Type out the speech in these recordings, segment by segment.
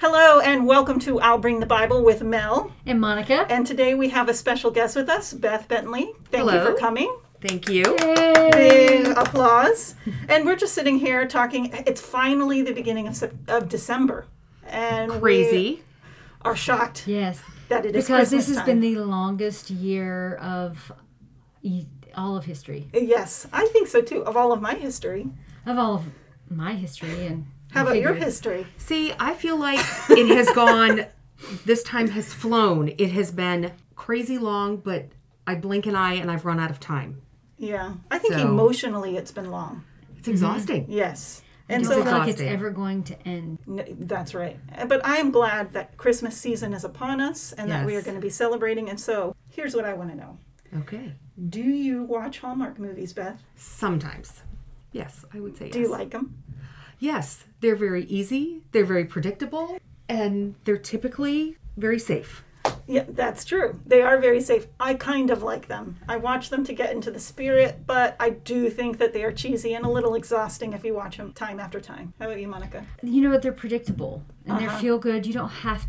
Hello and welcome to I'll Bring the Bible with Mel. And Monica. And today we have a special guest with us, Beth Bentley. Thank Hello. you for coming. Thank you. Big applause. And we're just sitting here talking. It's finally the beginning of December. And Crazy. we are shocked Yes. that it is Because Christmas this has time. been the longest year of all of history. Yes, I think so too, of all of my history. Of all of my history. And How about your history? See, I feel like it has gone, this time has flown. It has been crazy long, but I blink an eye and I've run out of time. Yeah, I think So- emotionally it's been long. It's exhausting. Yes. I And don't so feel like it's exhausting. ever going to end. That's right. But I am glad that Christmas season is upon us and that we are Yes. going to be celebrating. And so here's what I want to know. Okay. Do you watch Hallmark movies, Beth? Sometimes. Yes, I would say yes. Do you like them? Yes. They're very easy. They're very predictable. And they're typically very safe. Yeah, that's true. They are very safe. I kind of like them. I watch them to get into the spirit, but I do think that they are cheesy and a little exhausting if you watch them time after time. How about you, Monica? You know what? They're predictable and they feel good. You don't have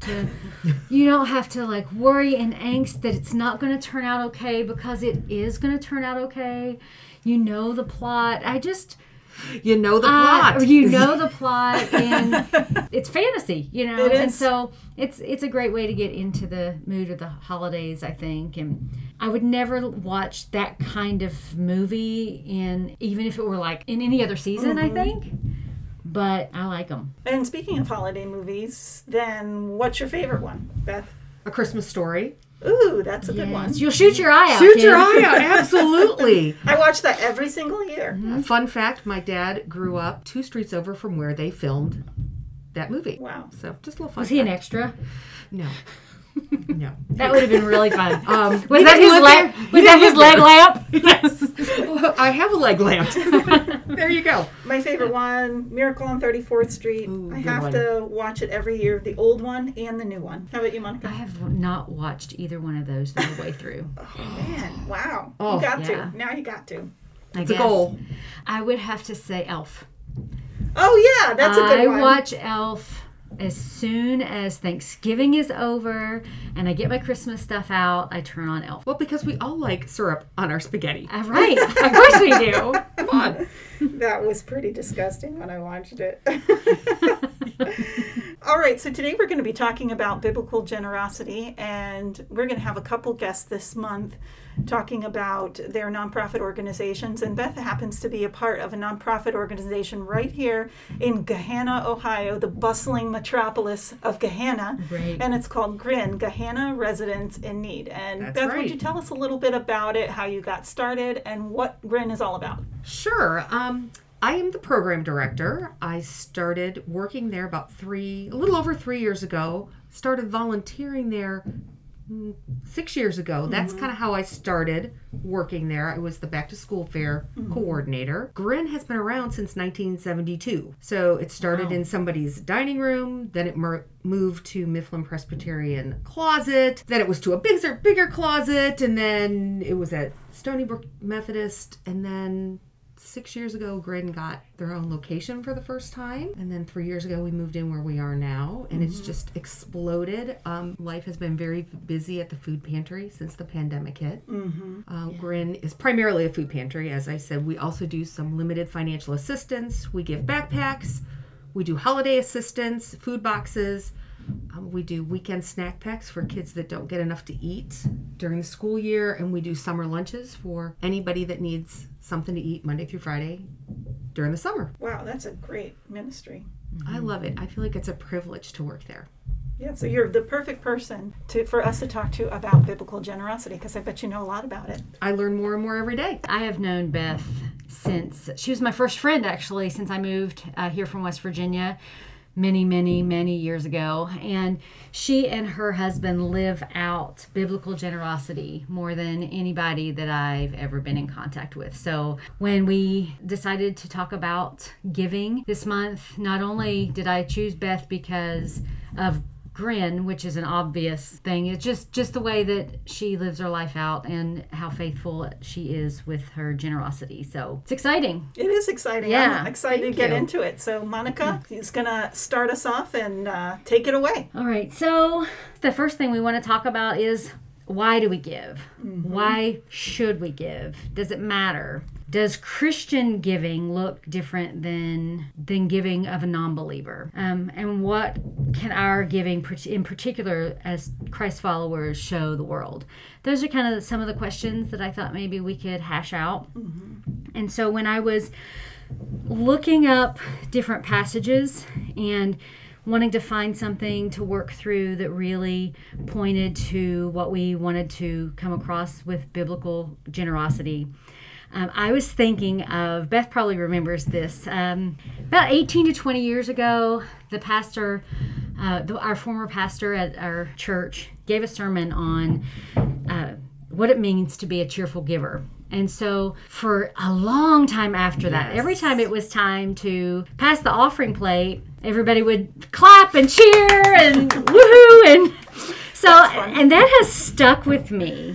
to like worry and angst that it's not going to turn out okay, because it is going to turn out okay. You know the plot. You know the plot. You know the plot, and it's fantasy, you know. It is. And so it's a great way to get into the mood of the holidays, I think. And I would never watch that kind of movie even if it were like in any other season, I think. But I like them. And speaking of holiday movies, then what's your favorite one, Beth? A Christmas Story. Ooh, that's a good one. You'll shoot your eye out. Shoot kid. your eye out. Absolutely. I watch that every single year. Fun fact, my dad grew up 2 streets over from where they filmed that movie. Wow. So just a little fun Was he an fact. extra? No. No. That would have been really fun. Was Was that his leg lamp? Yes. I have a leg lamp. There you go. My favorite one, Miracle on 34th Street. Ooh, I good have one. to watch it every year, the old one and the new one. How about you, Monica? I have not watched either one of those the whole way through. Oh, man, wow. Oh, you got yeah. to. Now you got to. I It's a guess. goal. I would have to say Elf. Oh, yeah, that's a good one. I watch Elf as soon as Thanksgiving is over and I get my Christmas stuff out. I turn on Elf. Well, because we all like syrup on our spaghetti. Right. Of course we do. Come on. That was pretty disgusting when I watched it. All right, so today we're going to be talking about biblical generosity, and we're going to have a couple guests this month talking about their nonprofit organizations. And Beth happens to be a part of a nonprofit organization right here in Gahanna, Ohio, the bustling metropolis of Gahanna. Right. And it's called GRIN, Gahanna Residents in Need. And That's Beth, right. would you tell us a little bit about it, how you got started, and what GRIN is all about? Sure. I am the program director. I started working there a little over 3 years ago. Started volunteering there 6 years ago. That's kind of how I started working there. I was the back to school fair coordinator. GRIN has been around since 1972. So it started in somebody's dining room, then it moved to Mifflin Presbyterian closet, then it was to a bigger closet, and then it was at Stony Brook Methodist, and then 6 years ago, GRIN got their own location for the first time. And then 3 years ago, we moved in where we are now. And it's just exploded. Life has been very busy at the food pantry since the pandemic hit. GRIN is primarily a food pantry. As I said, we also do some limited financial assistance. We give backpacks. We do holiday assistance, food boxes. We do weekend snack packs for kids that don't get enough to eat during the school year, and we do summer lunches for anybody that needs something to eat Monday through Friday during the summer. Wow, that's a great ministry. I love it. I feel like it's a privilege to work there. Yeah, so you're the perfect person for us to talk to about biblical generosity, because I bet you know a lot about it. I learn more and more every day. I have known Beth since she was my first friend, actually, since I moved here from West Virginia many years ago. And she and her husband live out biblical generosity more than anybody that I've ever been in contact with. So when we decided to talk about giving this month, not only did I choose Beth because of grin, which is an obvious thing. It's just the way that she lives her life out and how faithful she is with her generosity. So it's exciting. It is exciting. Yeah, I'm excited to get into it. So Monica is going to start us off and take it away. All right. So the first thing we want to talk about is, why do we give? Why should we give? Does it matter? Does Christian giving look different than giving of a non-believer? And what can our giving, in particular as Christ followers, show the world? Those are kind of some of the questions that I thought maybe we could hash out. And so when I was looking up different passages and wanting to find something to work through that really pointed to what we wanted to come across with biblical generosity, I was thinking of, Beth probably remembers this, about 18 to 20 years ago, the pastor, our former pastor at our church, gave a sermon on what it means to be a cheerful giver. And so for a long time after that, every time it was time to pass the offering plate, everybody would clap and cheer and woohoo. And so, and that has stuck with me.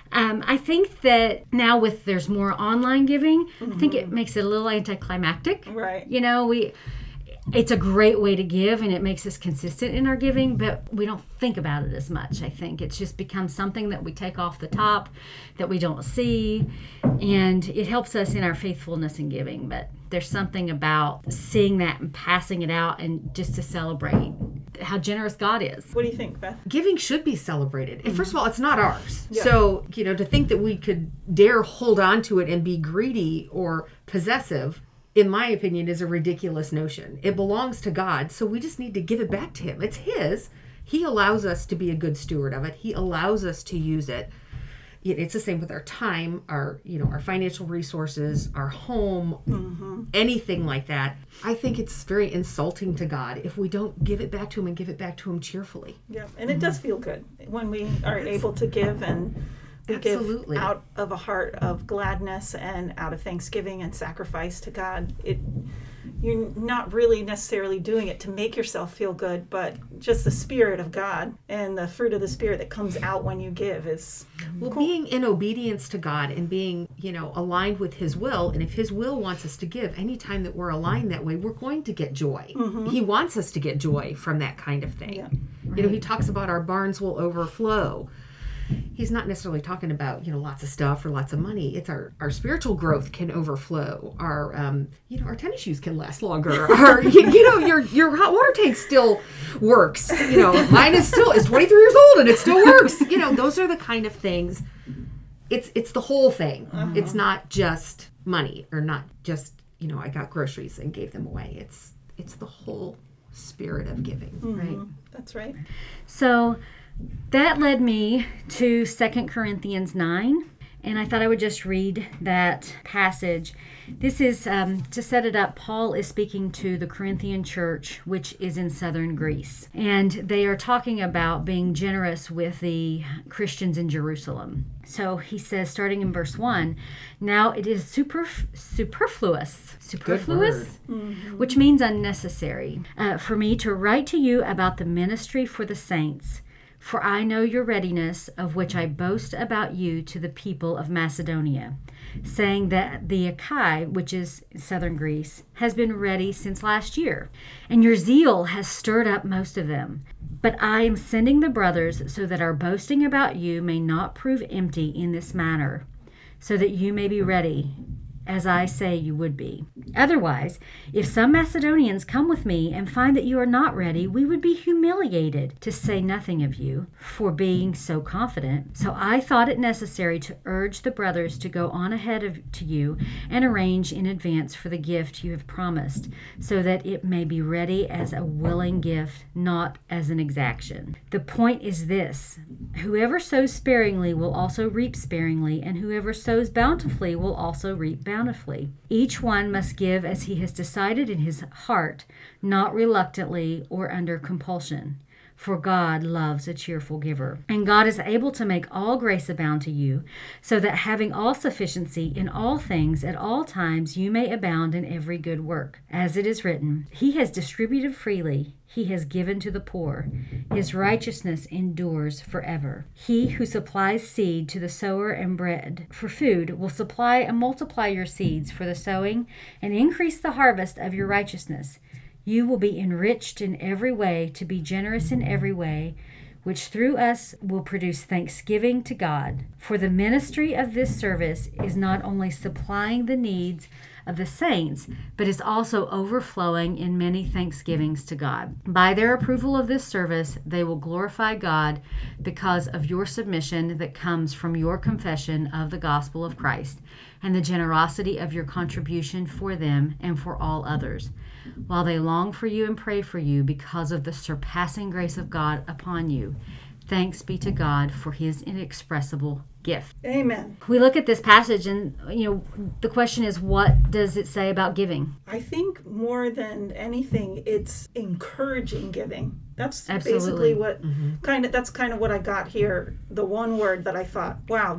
I think that now there's more online giving, I think it makes it a little anticlimactic. Right. You know, it's a great way to give and it makes us consistent in our giving, but we don't think about it as much. I think it's just become something that we take off the top, that we don't see, and it helps us in our faithfulness in giving. But there's something about seeing that and passing it out and just to celebrate how generous God is. What do you think, Beth? Giving should be celebrated. And first of all, it's not ours. Yeah. So, to think that we could dare hold on to it and be greedy or possessive, in my opinion, is a ridiculous notion. It belongs to God, so we just need to give it back to Him. It's His. He allows us to be a good steward of it. He allows us to use it. It's the same with our time, our financial resources, our home, anything like that. I think it's very insulting to God if we don't give it back to Him and give it back to Him cheerfully. Yeah, and it does feel good when we are able to give, and we Absolutely. give out of a heart of gladness and out of thanksgiving and sacrifice to God. You're not really necessarily doing it to make yourself feel good, but just the Spirit of God and the fruit of the Spirit that comes out when you give is cool. Being in obedience to God and being, aligned with His will. And if His will wants us to give, anytime that we're aligned that way, we're going to get joy. He wants us to get joy from that kind of thing. Yeah. He talks about our barns will overflow. He's not necessarily talking about, lots of stuff or lots of money. It's our spiritual growth can overflow. Our, our tennis shoes can last longer. Our, your hot water tank still works. Mine is 23 years old and it still works. Those are the kind of things. It's the whole thing. It's not just money or not just, I got groceries and gave them away. It's the whole spirit of giving. Right. That's right. So that led me to 2 Corinthians 9, and I thought I would just read that passage. This is, to set it up, Paul is speaking to the Corinthian church, which is in southern Greece. And they are talking about being generous with the Christians in Jerusalem. So he says, starting in verse 1, now it is superfluous, which means unnecessary, for me to write to you about the ministry for the saints. For I know your readiness, of which I boast about you to the people of Macedonia, saying that the Achaia, which is southern Greece, has been ready since last year, and your zeal has stirred up most of them. But I am sending the brothers so that our boasting about you may not prove empty in this matter, so that you may be ready, as I say you would be. Otherwise, if some Macedonians come with me and find that you are not ready, we would be humiliated, to say nothing of you, for being so confident. So I thought it necessary to urge the brothers to go on ahead to you and arrange in advance for the gift you have promised, so that it may be ready as a willing gift, not as an exaction. The point is this: whoever sows sparingly will also reap sparingly, and whoever sows bountifully will also reap bountifully. Each one must give as he has decided in his heart, not reluctantly or under compulsion. for God loves a cheerful giver. And God is able to make all grace abound to you, so that having all sufficiency in all things at all times you may abound in every good work. As it is written, He has distributed freely, He has given to the poor. His righteousness endures forever. He who supplies seed to the sower and bread for food will supply and multiply your seeds for the sowing and increase the harvest of your righteousness. You will be enriched in every way to be generous in every way, which through us will produce thanksgiving to God. For the ministry of this service is not only supplying the needs of the saints, but is also overflowing in many thanksgivings to God. By their approval of this service, they will glorify God because of your submission that comes from your confession of the gospel of Christ and the generosity of your contribution for them and for all others, while they long for you and pray for you because of the surpassing grace of God upon you. Thanks be to God for His inexpressible gift. Amen. We look at this passage and, the question is, what does it say about giving? I think more than anything, it's encouraging giving. That's Absolutely. basically what that's kind of what I got here. The one word that I thought, wow,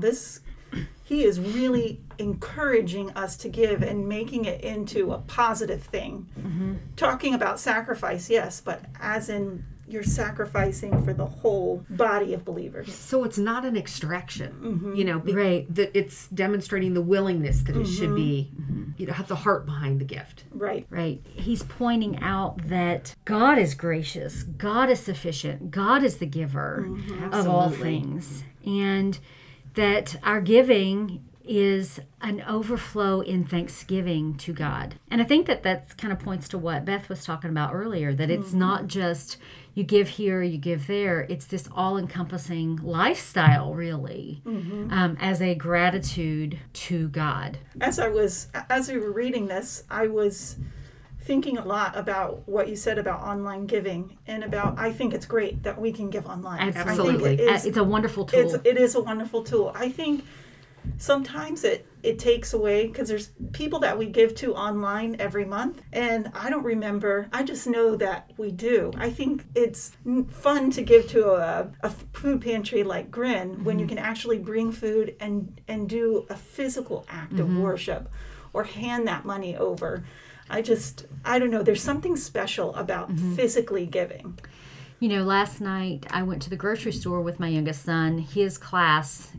He is really encouraging us to give and making it into a positive thing. Mm-hmm. Talking about sacrifice, yes, but as in you're sacrificing for the whole body of believers. So it's not an extraction, Right. It's demonstrating the willingness that it should be, have the heart behind the gift. Right. Right. He's pointing out that God is gracious, God is sufficient, God is the giver of all Absolutely. things. And that our giving is an overflow in thanksgiving to God. And I think that kind of points to what Beth was talking about earlier, that it's not just you give here, you give there. It's this all-encompassing lifestyle, really, as a gratitude to God. As we were reading this, I was thinking a lot about what you said about online giving and I think it's great that we can give online. Absolutely. I think It's a wonderful tool. it is a wonderful tool. I think sometimes it takes away, because there's people that we give to online every month, and I don't remember. I just know that we do. I think it's fun to give to a food pantry like Grin when you can actually bring food and do a physical act of worship or hand that money over. I don't know. There's something special about physically giving. Last night I went to the grocery store with my youngest son. His class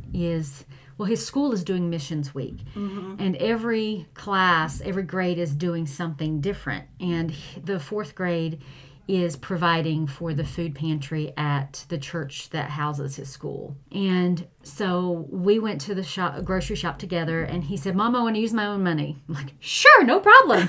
his school is doing missions week. And every grade is doing something different. And the fourth grade is providing for the food pantry at the church that houses his school. And so we went to the grocery shop together, and he said, Mom, I want to use my own money. I'm like, sure, no problem.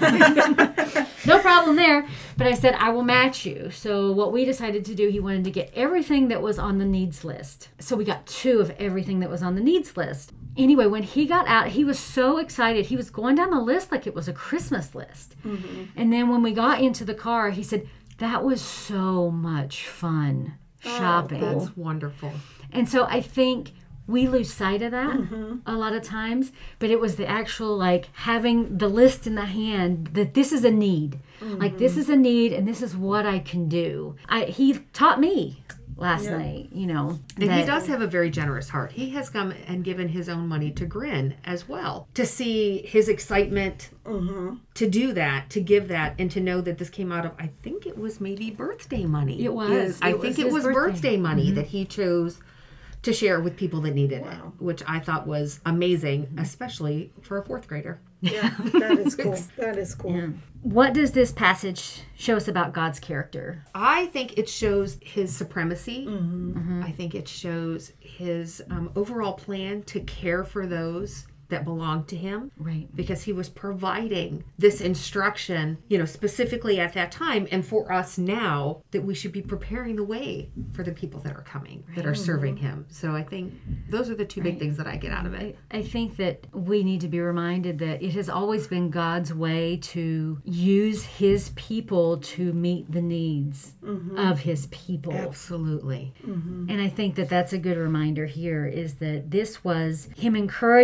No problem there. But I said, I will match you. So what we decided to do, he wanted to get everything that was on the needs list. So we got 2 of everything that was on the needs list. Anyway, when he got out, he was so excited. He was going down the list like it was a Christmas list. And then when we got into the car, he said, that was so much fun shopping. That's wonderful. And so I think we lose sight of that a lot of times, but it was the actual, having the list in the hand that this is a need. Like, this is a need, and this is what I can do. He taught me last night, And he does have a very generous heart. He has come and given his own money to Grin as well. To see his excitement to do that, to give that, and to know that this came out of, I think it was maybe birthday money. It was. I think it was birthday money that he chose to share with people that needed it, which I thought was amazing, especially for a 4th grader. Yeah, that is cool. That is cool. Yeah. What does this passage show us about God's character? I think it shows his supremacy. I think it shows his overall plan to care for those that belong to him. Right. Because he was providing this instruction, specifically at that time, and for us now, that we should be preparing the way for the people that are coming, that are serving him. So I think those are the 2 big things that I get out of it. I think that we need to be reminded that it has always been God's way to use his people to meet the needs of his people. Absolutely. And I think that that's a good reminder here, is that this was him encouraging them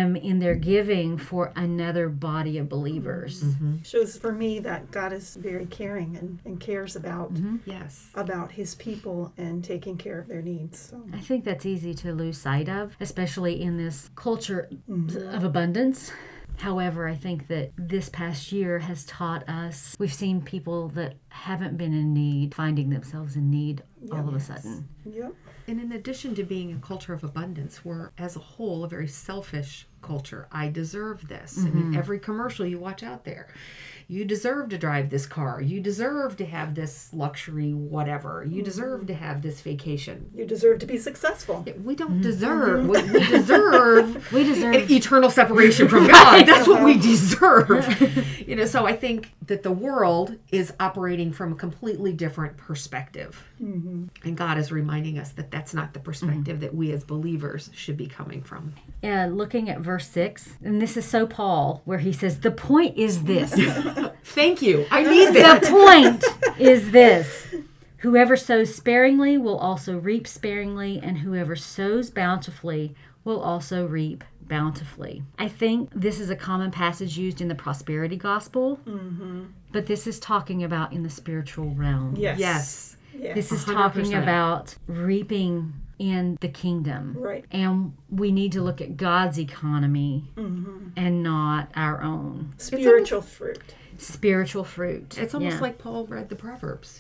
them in their giving for another body of believers. Shows for me that God is very caring and cares about Yes. about his people and taking care of their needs. So. I think that's easy to lose sight of, especially in this culture of abundance. However, I think that this past year has taught us, we've seen people that haven't been in need finding themselves in need all of a sudden. Yep. And in addition to being a culture of abundance, we're as a whole a very selfish culture. I deserve this. I mean, every commercial you watch out there, you deserve to drive this car. You deserve to have this luxury whatever. You deserve to have this vacation. You deserve to be successful. We don't deserve. We deserve. We deserve an eternal separation from God. That's what we deserve. So I think that the world is operating from a completely different perspective. And God is reminding us that that's not the perspective that we as believers should be coming from. looking at verse 6, and this is so Paul, where he says, the point is this. Thank you. I need that. The point is this. Whoever sows sparingly will also reap sparingly, and whoever sows bountifully will also reap bountifully. I think this is a common passage used in the prosperity gospel, but this is talking about in the spiritual realm. Yes. Yeah. This is 100%. talking about reaping in the kingdom. Right. And we need to look at God's economy and not our own. Spiritual fruit. Spiritual fruit. It's almost Yeah. like Paul read the Proverbs,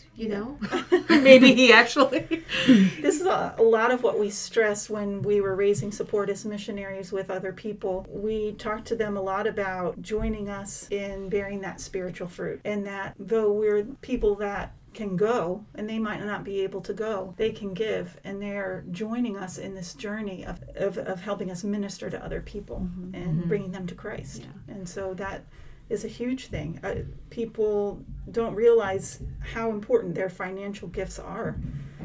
Maybe he actually. This is a lot of what we stressed when we were raising support as missionaries with other people. We talked to them a lot about joining us in bearing that spiritual fruit, and that though we're people that can go and they might not be able to go, they can give, and they're joining us in this journey of helping us minister to other people and bringing them to Christ. And so that is a huge thing. People don't realize how important their financial gifts are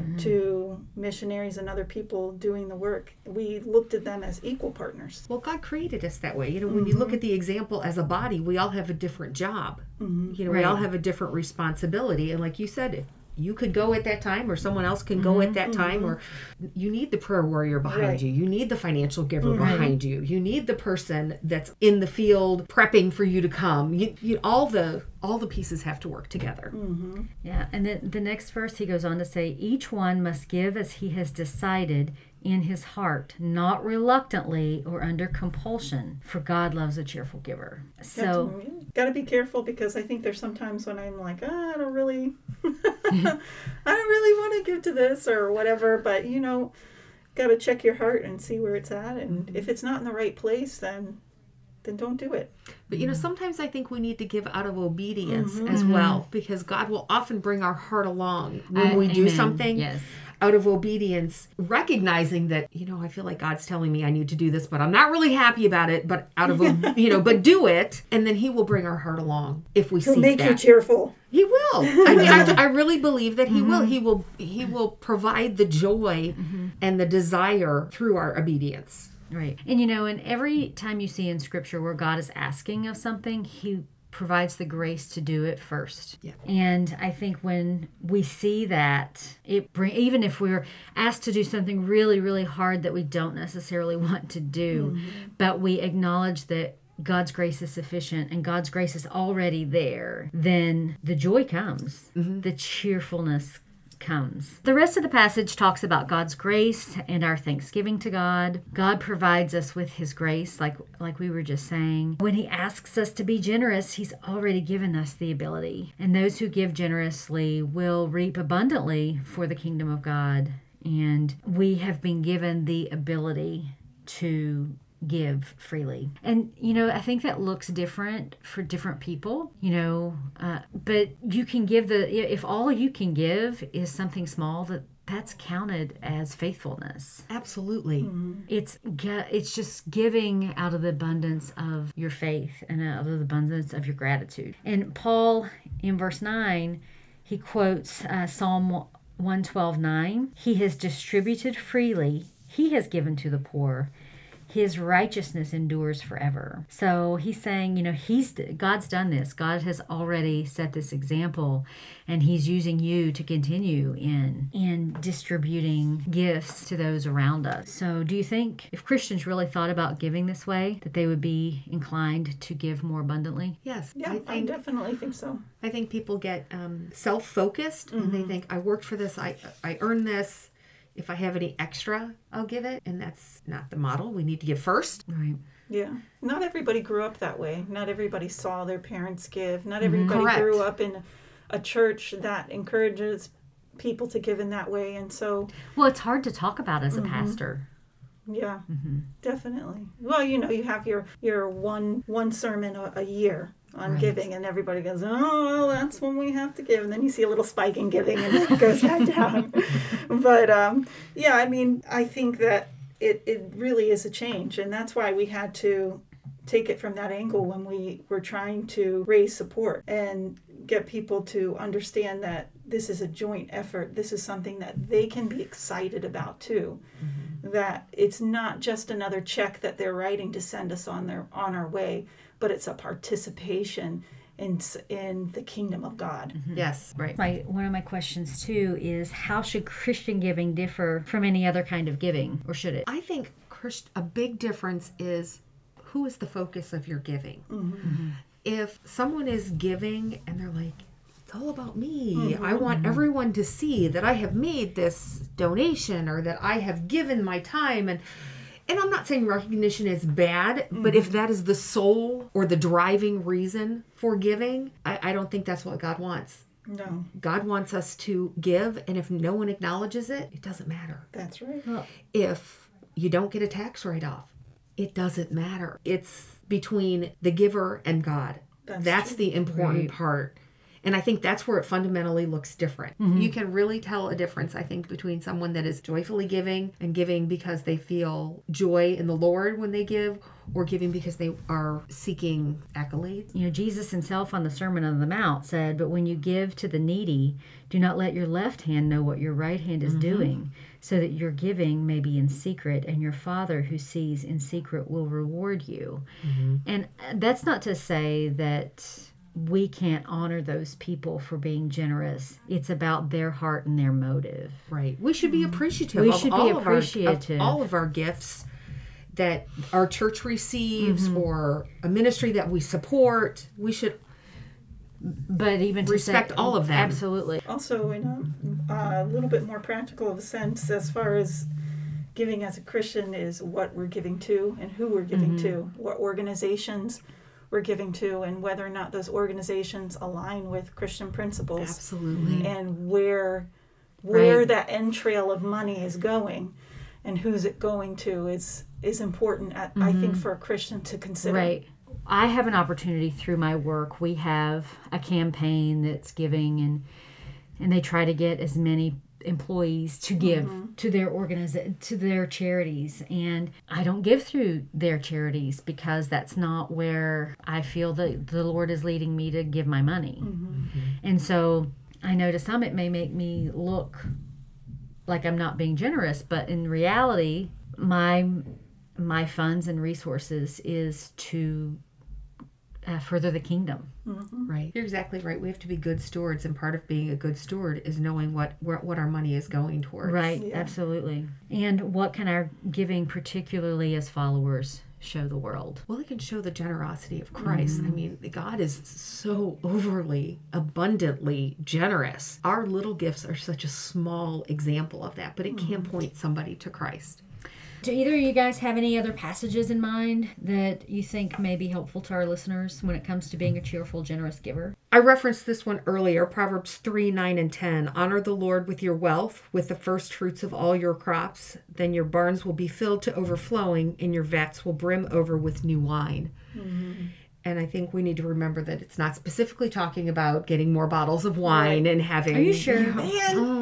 to missionaries and other people doing the work. We looked at them as equal partners. Well, God created us that way. When you look at the example as a body, we all have a different job. We all have a different responsibility. And like you said, if you could go at that time, or someone else can go at that time, or you need the prayer warrior behind you. You need the financial giver behind you. You need the person that's in the field prepping for you to come. All the pieces have to work together. Yeah, and then the next verse he goes on to say, each one must give as he has decided in his heart, not reluctantly or under compulsion, for God loves a cheerful giver. So, got to be careful, because I think there's sometimes when I'm like, I don't really want to give to this or whatever, but got to check your heart and see where it's at, and if it's not in the right place, then don't do it. But sometimes I think we need to give out of obedience as well, because God will often bring our heart along when we do something. Yes. Out of obedience, recognizing that, I feel like God's telling me I need to do this, but I'm not really happy about it, but but do it. And then he will bring our heart along if we He'll seek make that. you cheerful. He will. I really believe that he will. He will provide the joy and the desire through our obedience. Right. And and every time you see in scripture where God is asking of something, he provides the grace to do it first. Yeah. And I think when we see that, even if we're asked to do something really, really hard that we don't necessarily want to do, but we acknowledge that God's grace is sufficient and God's grace is already there, then the joy comes, the cheerfulness comes. The rest of the passage talks about God's grace and our thanksgiving to God. God provides us with his grace, like we were just saying. When he asks us to be generous, he's already given us the ability. And those who give generously will reap abundantly for the kingdom of God. And we have been given the ability to give freely. And I think that looks different for different people, but you can give if all you can give is something small, that's counted as faithfulness. Absolutely. It's just giving out of the abundance of your faith and out of the abundance of your gratitude. And Paul, in verse 9, he quotes Psalm 112:9. He has distributed freely. He has given to the poor. his righteousness endures forever. So he's saying, God's done this. God has already set this example, and he's using you to continue in distributing gifts to those around us. So do you think if Christians really thought about giving this way, that they would be inclined to give more abundantly? Yes. Yeah, I definitely think so. I think people get self-focused and they think, I worked for this, I earned this. If I have any extra, I'll give it. And that's not the model. We need to give first. Right. Yeah. Not everybody grew up that way. Not everybody saw their parents give. Not everybody Correct. grew up in a church that encourages people to give in that way. And so, Well, it's hard to talk about as a pastor. yeah, definitely. Well, you have your one sermon a year on giving, and everybody goes, oh, well, that's when we have to give. And then you see a little spike in giving, and then it goes back down. But, yeah, I mean, I think that it really is a change. And that's why we had to take it from that angle when we were trying to raise support and get people to understand that this is a joint effort. This is something that they can be excited about too. That it's not just another check that they're writing to send us on our way, but it's a participation in the kingdom of God. Yes. Right. One of my questions too is, how should Christian giving differ from any other kind of giving, or should it? I think a big difference is who is the focus of your giving. If someone is giving and they're like, it's all about me. I want everyone to see that I have made this donation or that I have given my time. And I'm not saying recognition is bad, but if that is the sole or the driving reason for giving, I don't think that's what God wants. No, God wants us to give, and if no one acknowledges it, it doesn't matter. that's right. If you don't get a tax write-off, it doesn't matter. It's between the giver and God. That's the important part. And I think that's where it fundamentally looks different. You can really tell a difference, I think, between someone that is joyfully giving and giving because they feel joy in the Lord when they give, or giving because they are seeking accolades. Jesus himself on the Sermon on the Mount said, but when you give to the needy, do not let your left hand know what your right hand is doing, so that your giving may be in secret, and your Father who sees in secret will reward you. And that's not to say that we can't honor those people for being generous. It's about their heart and their motive. Right. We should be appreciative of all of our gifts that our church receives or a ministry that we support. We should but even to respect all of them. Absolutely. Also, in a little bit more practical of a sense, as far as giving as a Christian, is what we're giving to and who we're giving to, what organizations we're giving to, and whether or not those organizations align with Christian principles. Absolutely. And where that end trail of money is going and who's it going to is important, I think, for a Christian to consider. Right. I have an opportunity through my work. We have a campaign that's giving, and they try to get as many employees to give to their charities, and I don't give through their charities because that's not where I feel that the Lord is leading me to give my money. And so I know to some it may make me look like I'm not being generous, but in reality my funds and resources is to further the kingdom. Right. You're exactly right. We have to be good stewards, and part of being a good steward is knowing what our money is going towards. Right, Yeah. absolutely. And what can our giving, particularly as followers, show the world? Well, it can show the generosity of Christ. I mean, God is so overly, abundantly generous. Our little gifts are such a small example of that, but it can point somebody to Christ. Do either of you guys have any other passages in mind that you think may be helpful to our listeners when it comes to being a cheerful, generous giver? I referenced this one earlier, Proverbs 3, 9, and 10. Honor the Lord with your wealth, with the first fruits of all your crops. Then your barns will be filled to overflowing, and your vats will brim over with new wine. And I think we need to remember that it's not specifically talking about getting more bottles of wine and having... Are you sure? But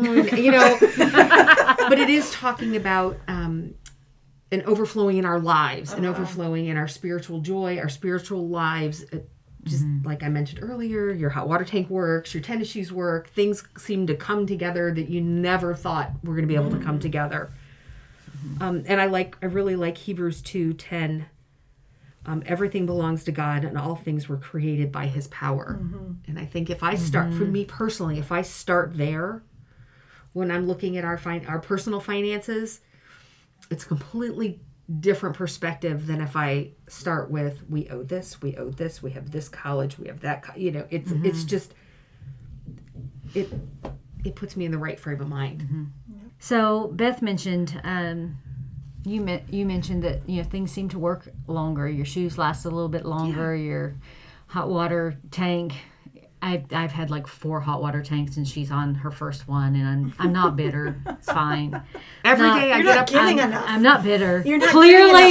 it is talking about... an overflowing in our lives, an overflowing in our spiritual joy, our spiritual lives. Just like I mentioned earlier, your hot water tank works, your tennis shoes work. Things seem to come together that you never thought were going to be able to come together. And I really like Hebrews 2:10. Everything belongs to God, and all things were created by His power. And I think if I start, for me personally, if I start there, when I'm looking at our personal finances, it's a completely different perspective than if I start with, we owe this, we have this college, we have that. It's just it puts me in the right frame of mind. So Beth mentioned. You mentioned that things seem to work longer. Your shoes last a little bit longer. Your hot water tank. I've had like 4 hot water tanks, and she's on her first one, and I'm not bitter. It's fine. Every day I get up. I'm not bitter. You're not clearly.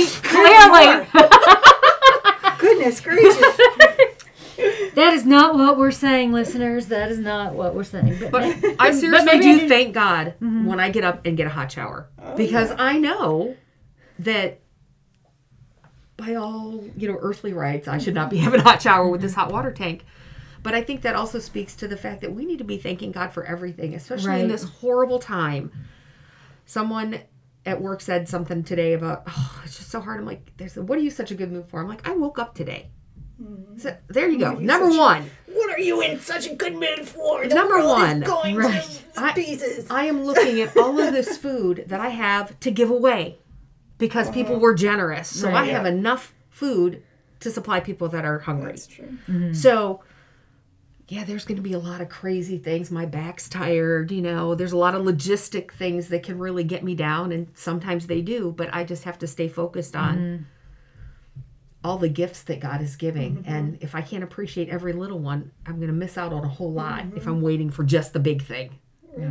Goodness gracious. That is not what we're saying, listeners. That is not what we're saying. But I seriously do thank God when I get up and get a hot shower. Because I know that by all, earthly rights, I should not be having a hot shower with this hot water tank. But I think that also speaks to the fact that we need to be thanking God for everything, especially in this horrible time. Someone at work said something today about, it's just so hard. I'm like, what are you such a good mood for? I'm like, I woke up today. So there you go. Number one. What are you in such a good mood for? Number one. Going to pieces. I am looking at all of this food that I have to give away because people were generous. So I have enough food to supply people that are hungry. That's true. So, there's going to be a lot of crazy things. My back's tired, There's a lot of logistic things that can really get me down, and sometimes they do. But I just have to stay focused on all the gifts that God is giving. And if I can't appreciate every little one, I'm going to miss out on a whole lot if I'm waiting for just the big thing. Yeah.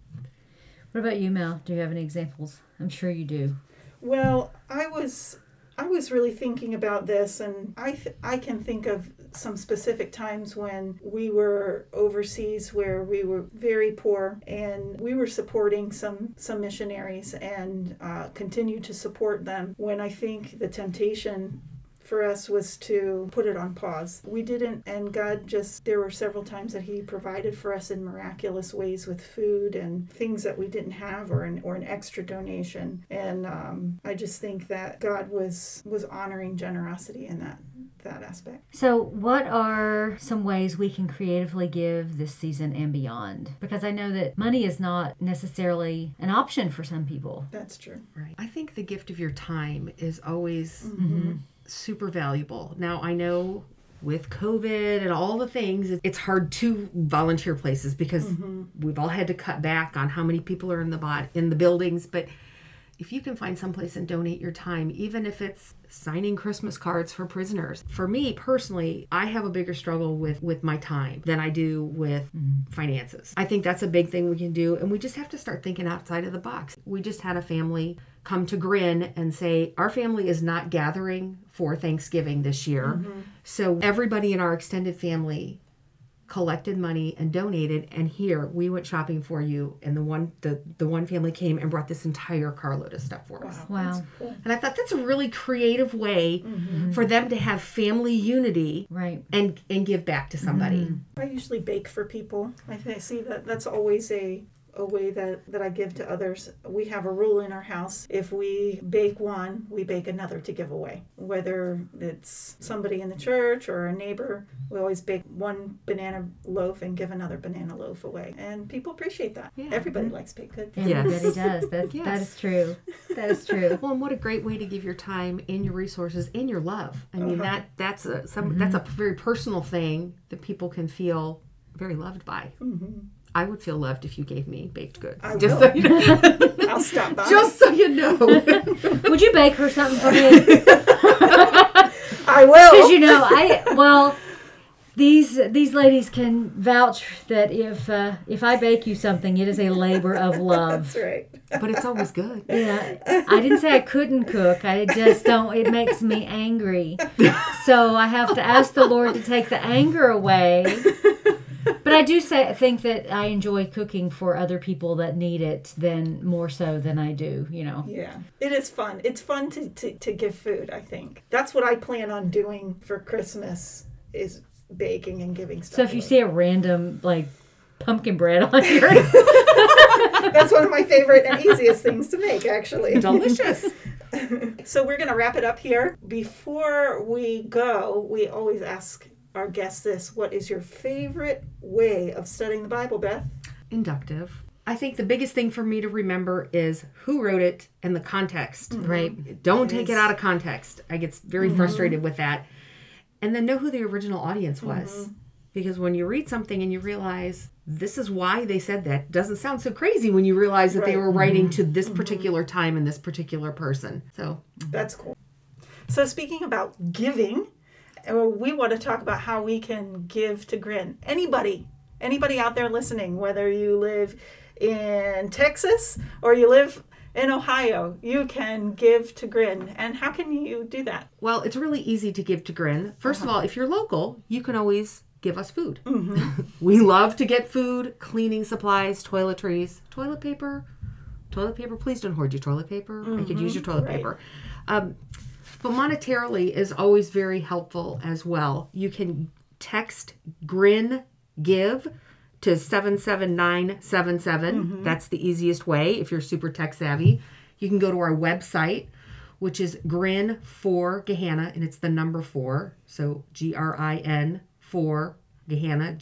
What about you, Mel? Do you have any examples? I'm sure you do. Well, I was really thinking about this, and I can think of some specific times when we were overseas where we were very poor, and we were supporting some missionaries and continued to support them when I think the temptation for us was to put it on pause. We didn't, and God there were several times that He provided for us in miraculous ways with food and things that we didn't have, or an extra donation. And I just think that God was honoring generosity in that aspect. So what are some ways we can creatively give this season and beyond? Because I know that money is not necessarily an option for some people. That's true. Right. I think the gift of your time is always super valuable. Now, I know with COVID and all the things, it's hard to volunteer places because we've all had to cut back on how many people are in the buildings. But if you can find someplace and donate your time, even if it's signing Christmas cards for prisoners. For me personally, I have a bigger struggle with my time than I do with finances. I think that's a big thing we can do, and we just have to start thinking outside of the box. We just had a family come to Grin and say, our family is not gathering for Thanksgiving this year. So everybody in our extended family collected money and donated, and here we went shopping for you, and the one family came and brought this entire carload of stuff for us. Wow. Cool. And I thought that's a really creative way for them to have family unity, right, and give back to somebody. I usually bake for people. I see that's always a way that I give to others. We have a rule in our house. If we bake one, we bake another to give away. Whether it's somebody in the church or a neighbor, we always bake one banana loaf and give another banana loaf away. And people appreciate that. Yeah. Everybody likes baked goods. Everybody does. That is true. That is true. Well, and what a great way to give your time and your resources and your love. I mean, that's a very personal thing that people can feel very loved by. I would feel loved if you gave me baked goods. I just will. So you know. I'll stop by. Just so you know. Would you bake her something for me? I will. Because these ladies can vouch that if I bake you something, it is a labor of love. That's right. But it's always good. Yeah, I didn't say I couldn't cook. I just don't. It makes me angry, so I have to ask the Lord to take the anger away. But I do think that I enjoy cooking for other people that need it more so than I do, Yeah, it is fun. It's fun to give food, I think. That's what I plan on doing for Christmas is baking and giving stuff So if you away. see a random, pumpkin bread on here. That's one of my favorite and easiest things to make, actually. Delicious. So we're going to wrap it up here. Before we go, we always ask our guests this: what is your favorite way of studying the Bible, Beth? Inductive. I think the biggest thing for me to remember is who wrote it and the context. Right. Don't take it out of context. I get very frustrated with that. And then know who the original audience was. Because when you read something and you realize this is why they said that, doesn't sound so crazy when you realize that they were writing to this particular time and this particular person. So That's cool. So speaking about giving, we want to talk about how we can give to Grin. Anybody out there listening, whether you live in Texas or you live in Ohio, you can give to Grin. And how can you do that? well, it's really easy to give to Grin. First of all, if you're local, you can always give us food. We love to get food, cleaning supplies, toiletries, toilet paper. Toilet paper, please don't hoard your toilet paper. I could use your toilet paper. But monetarily is always very helpful as well. You can text Grin Give to 77977. That's the easiest way if you're super tech savvy. You can go to our website, which is Grin for Gehanna, and it's the number 4. So GRIN for Gehanna,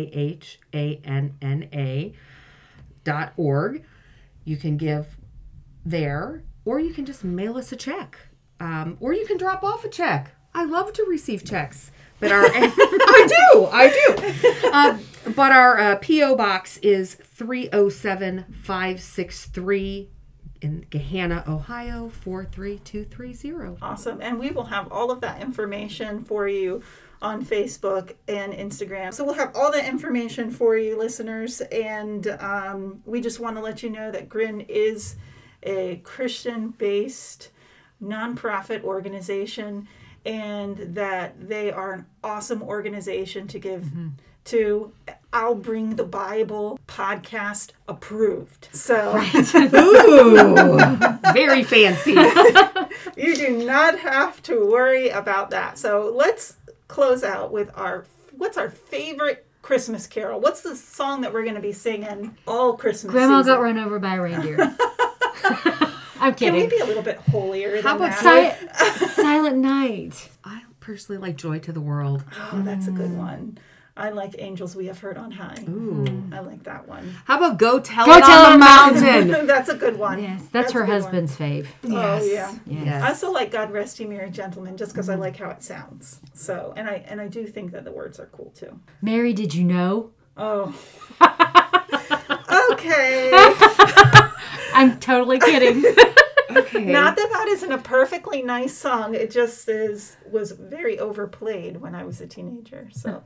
GAHANNA.org. You can give there, or you can just mail us a check, or you can drop off a check. I love to receive checks, but our I do. But our PO box is 307563 in Gehanna, Ohio 43230. Awesome. And we will have all of that information for you on Facebook and Instagram. So we'll have all the information for you, listeners. And we just want to let you know that Grin is a Christian-based nonprofit organization, and that they are an awesome organization to give to. I'll Bring the Bible podcast approved. So Ooh, very fancy. you do not have to worry about that. So let's close out with what's our favorite Christmas carol? What's the song that we're going to be singing all Christmas Grandma season? got run over by a reindeer. I'm Can we kidding. be a little bit holier How than about that? Silent Night. I personally like Joy to the World. Oh, that's a good one. I like Angels We Have Heard on High. Ooh. I like that one. How about Go Tell Go It Tell on the It. Mountain? That's a good one. Yes, that's her a good one. husband's fave. Oh, yeah. Yes. I also like God Rest Ye Merry Gentlemen just because I like how it sounds. So, and I do think that the words are cool too. Mary, did you know? Oh. Okay. I'm totally kidding. Okay. Not that that isn't a perfectly nice song. It just was very overplayed when I was a teenager. So,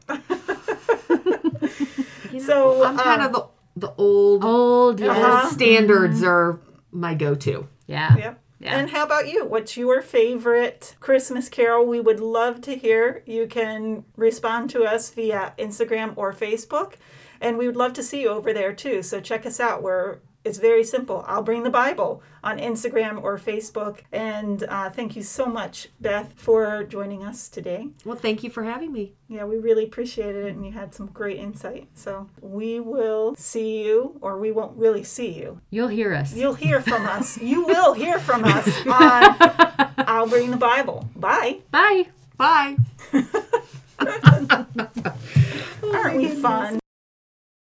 so I'm kind of the old Old, yes. standards are my go-to. Yeah. Yep. Yeah. And how about you? What's your favorite Christmas carol? We would love to hear. You can respond to us via Instagram or Facebook, and we would love to see you over there too. So check us out. It's very simple. I'll Bring the Bible on Instagram or Facebook. And thank you so much, Beth, for joining us today. Well, thank you for having me. Yeah, we really appreciated it, and you had some great insight. So we will see you, or we won't really see you. You'll hear us. You'll hear from us. You will hear from us on I'll Bring the Bible. Bye. Bye. Bye. Aren't we fun?